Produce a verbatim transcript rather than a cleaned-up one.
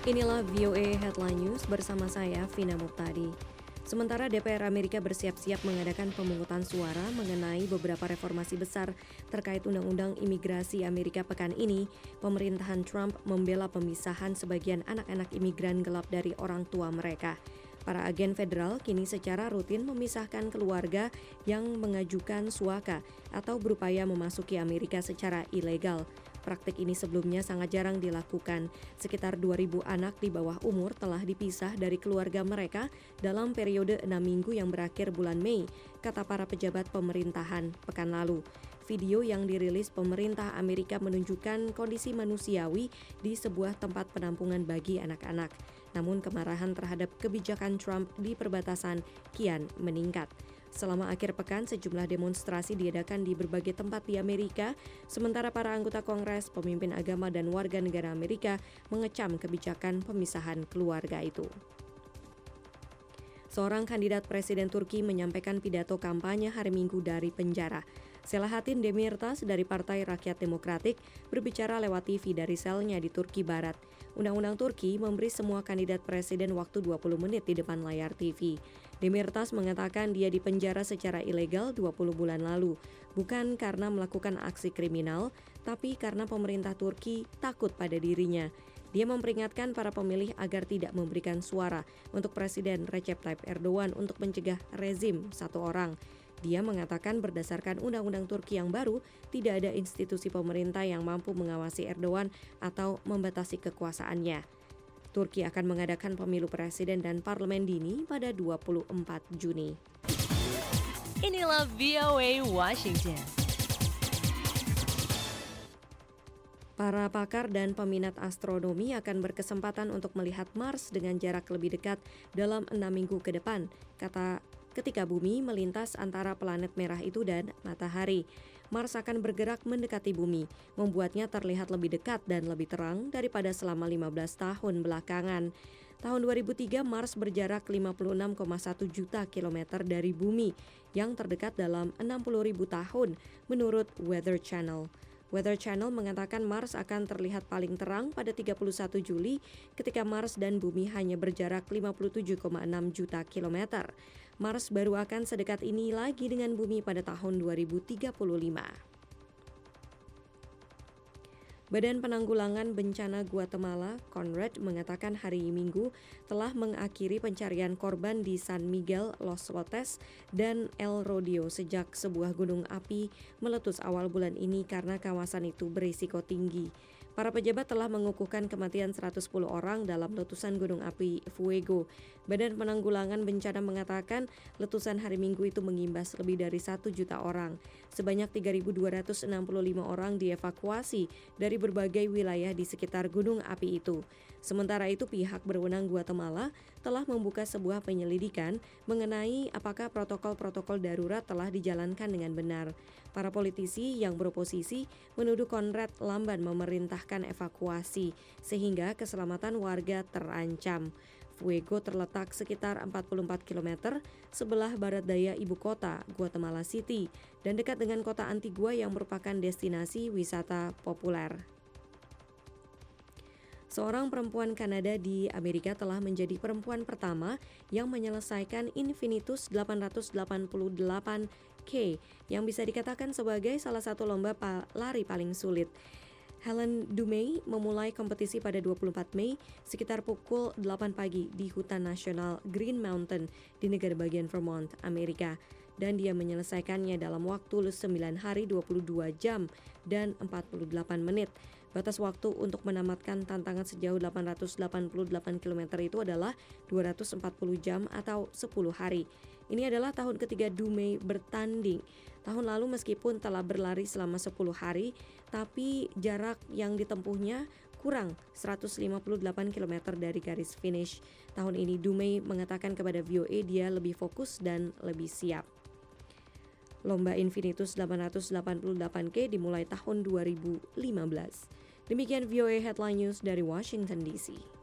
Inilah V O A Headline News bersama saya, Vina Muptadi. Sementara D P R Amerika bersiap-siap mengadakan pemungutan suara mengenai beberapa reformasi besar terkait Undang-Undang Imigrasi Amerika pekan ini, pemerintahan Trump membela pemisahan sebagian anak-anak imigran gelap dari orang tua mereka. Para agen federal kini secara rutin memisahkan keluarga yang mengajukan suaka atau berupaya memasuki Amerika secara ilegal. Praktik ini sebelumnya sangat jarang dilakukan. Sekitar dua ribu anak di bawah umur telah dipisah dari keluarga mereka dalam periode enam minggu yang berakhir bulan Mei, kata para pejabat pemerintahan pekan lalu. Video yang dirilis pemerintah Amerika menunjukkan kondisi manusiawi di sebuah tempat penampungan bagi anak-anak. Namun kemarahan terhadap kebijakan Trump di perbatasan kian meningkat. Selama akhir pekan, sejumlah demonstrasi diadakan di berbagai tempat di Amerika, sementara para anggota Kongres, pemimpin agama, dan warga negara Amerika mengecam kebijakan pemisahan keluarga itu. Seorang kandidat presiden Turki menyampaikan pidato kampanye hari Minggu dari penjara. Selahattin Demirtas dari Partai Rakyat Demokratik berbicara lewat T V dari selnya di Turki Barat. Undang-undang Turki memberi semua kandidat presiden waktu dua puluh menit di depan layar T V. Demirtas mengatakan dia dipenjara secara ilegal dua puluh bulan lalu, bukan karena melakukan aksi kriminal, tapi karena pemerintah Turki takut pada dirinya. Dia memperingatkan para pemilih agar tidak memberikan suara untuk Presiden Recep Tayyip Erdogan untuk mencegah rezim satu orang. Dia mengatakan berdasarkan undang-undang Turki yang baru, tidak ada institusi pemerintah yang mampu mengawasi Erdogan atau membatasi kekuasaannya. Turki akan mengadakan pemilu presiden dan parlemen dini pada dua puluh empat Juni. Inilah V O A Washington. Para pakar dan peminat astronomi akan berkesempatan untuk melihat Mars dengan jarak lebih dekat dalam enam minggu ke depan, kata ketika bumi melintas antara planet merah itu dan matahari. Mars akan bergerak mendekati bumi, membuatnya terlihat lebih dekat dan lebih terang daripada selama lima belas tahun belakangan. Tahun dua ribu tiga, Mars berjarak lima puluh enam koma satu juta kilometer dari bumi, yang terdekat dalam enam puluh ribu tahun menurut Weather Channel. Weather Channel mengatakan Mars akan terlihat paling terang pada tiga puluh satu Juli ketika Mars dan bumi hanya berjarak lima puluh tujuh koma enam juta kilometer. Mars baru akan sedekat ini lagi dengan bumi pada tahun dua ribu tiga puluh lima. Badan Penanggulangan Bencana Guatemala, CONRAD, mengatakan hari Minggu telah mengakhiri pencarian korban di San Miguel, Los Lotes, dan El Rodeo sejak sebuah gunung api meletus awal bulan ini karena kawasan itu berisiko tinggi. Para pejabat telah mengukuhkan kematian seratus sepuluh orang dalam letusan gunung api Fuego. Badan Penanggulangan Bencana mengatakan letusan hari Minggu itu mengimbas lebih dari satu juta orang. Sebanyak tiga ribu dua ratus enam puluh lima orang dievakuasi dari berbagai wilayah di sekitar gunung api itu. Sementara itu, pihak berwenang Guatemala telah membuka sebuah penyelidikan mengenai apakah protokol-protokol darurat telah dijalankan dengan benar. Para politisi yang beroposisi menuduh CONRAD lamban memerintahkan evakuasi sehingga keselamatan warga terancam. Fuego terletak sekitar empat puluh empat kilometer sebelah barat daya ibu kota, Guatemala City, dan dekat dengan kota Antigua yang merupakan destinasi wisata populer. Seorang perempuan Kanada di Amerika telah menjadi perempuan pertama yang menyelesaikan Infinitus delapan ratus delapan puluh delapan K yang bisa dikatakan sebagai salah satu lomba pa- lari paling sulit. Helen Dumay memulai kompetisi pada dua puluh empat Mei sekitar pukul delapan pagi di hutan nasional Green Mountain di negara bagian Vermont, Amerika. Dan dia menyelesaikannya dalam waktu sembilan hari dua puluh dua jam dan empat puluh delapan menit. Batas waktu untuk menamatkan tantangan sejauh delapan ratus delapan puluh delapan kilometer itu adalah dua ratus empat puluh jam atau sepuluh hari. Ini adalah tahun ketiga Dumay bertanding. Tahun lalu meskipun telah berlari selama sepuluh hari, tapi jarak yang ditempuhnya kurang seratus lima puluh delapan kilometer dari garis finish. Tahun ini Dumay mengatakan kepada V O A dia lebih fokus dan lebih siap. Lomba Infinitus delapan ratus delapan puluh delapan K dimulai tahun dua ribu lima belas. Demikian V O A Headline News dari Washington D C.